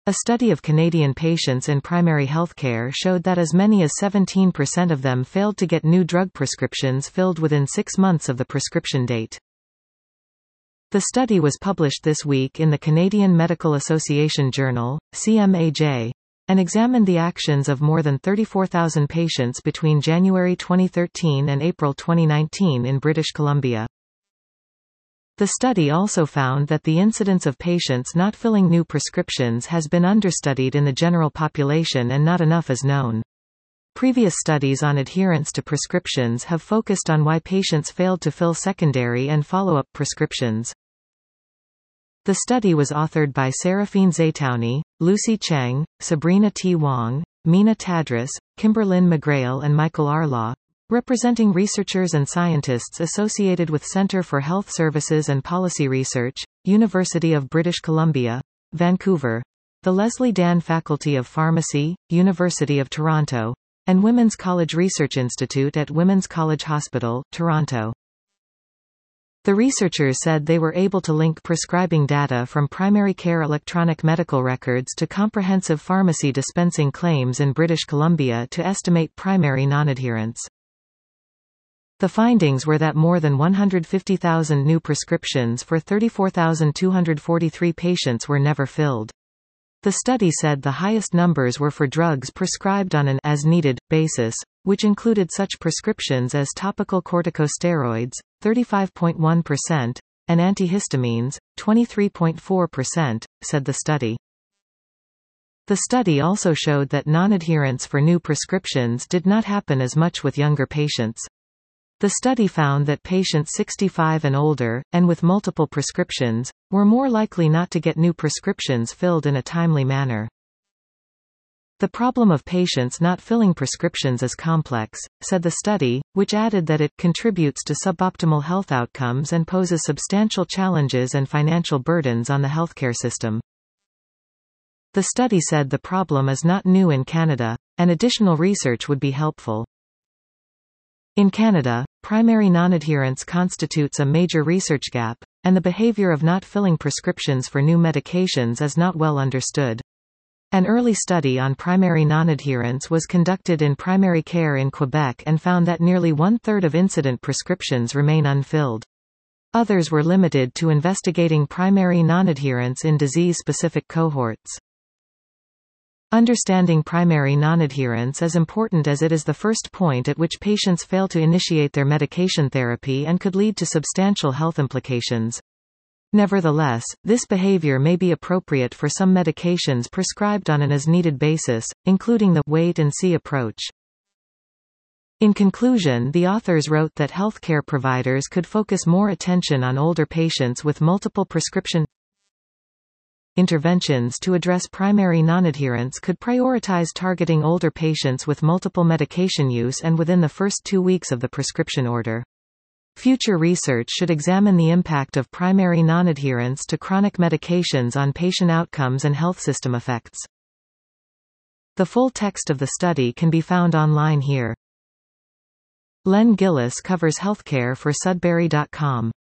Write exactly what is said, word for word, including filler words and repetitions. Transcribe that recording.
A study of Canadian patients in primary healthcare showed that as many as seventeen percent of them failed to get new drug prescriptions filled within six months of the prescription date. The study was published this week in the Canadian Medical Association Journal, C M A J, and examined the actions of more than thirty-four thousand patients between January twenty thirteen and April twenty nineteen in British Columbia. The study also found that the incidence of patients not filling new prescriptions has been understudied in the general population and not enough is known. Previous studies on adherence to prescriptions have focused on why patients failed to fill secondary and follow-up prescriptions. The study was authored by Seraphine Zaytouni, Lucy Cheng, Sabrina T. Wong, Mina Tadros, Kimberlyn McGrail and Michael Arlaw, representing researchers and scientists associated with Centre for Health Services and Policy Research, University of British Columbia, Vancouver, the Leslie Dan Faculty of Pharmacy, University of Toronto, and Women's College Research Institute at Women's College Hospital, Toronto. The researchers said they were able to link prescribing data from primary care electronic medical records to comprehensive pharmacy dispensing claims in British Columbia to estimate primary non-adherence. The findings were that more than one hundred fifty thousand new prescriptions for thirty-four thousand two hundred forty-three patients were never filled. The study said the highest numbers were for drugs prescribed on an as-needed basis, which included such prescriptions as topical corticosteroids, thirty-five point one percent, and antihistamines, twenty-three point four percent, said the study. The study also showed that non-adherence for new prescriptions did not happen as much with younger patients. The study found that patients sixty-five and older, and with multiple prescriptions, were more likely not to get new prescriptions filled in a timely manner. The problem of patients not filling prescriptions is complex, said the study, which added that it contributes to suboptimal health outcomes and poses substantial challenges and financial burdens on the healthcare system. The study said the problem is not new in Canada, and additional research would be helpful. In Canada, primary non-adherence constitutes a major research gap, and the behavior of not filling prescriptions for new medications is not well understood. An early study on primary non-adherence was conducted in primary care in Quebec and found that nearly one-third of incident prescriptions remain unfilled. Others were limited to investigating primary non-adherence in disease-specific cohorts. Understanding primary non-adherence is important as it is the first point at which patients fail to initiate their medication therapy and could lead to substantial health implications. Nevertheless, this behavior may be appropriate for some medications prescribed on an as-needed basis, including the wait-and-see approach. In conclusion, the authors wrote that healthcare providers could focus more attention on older patients with multiple prescription interventions to address primary non-adherence could prioritize targeting older patients with multiple medication use and within the first two weeks of the prescription order. Future research should examine the impact of primary non-adherence to chronic medications on patient outcomes and health system effects. The full text of the study can be found online here. Len Gillis covers healthcare for Sudbury dot com.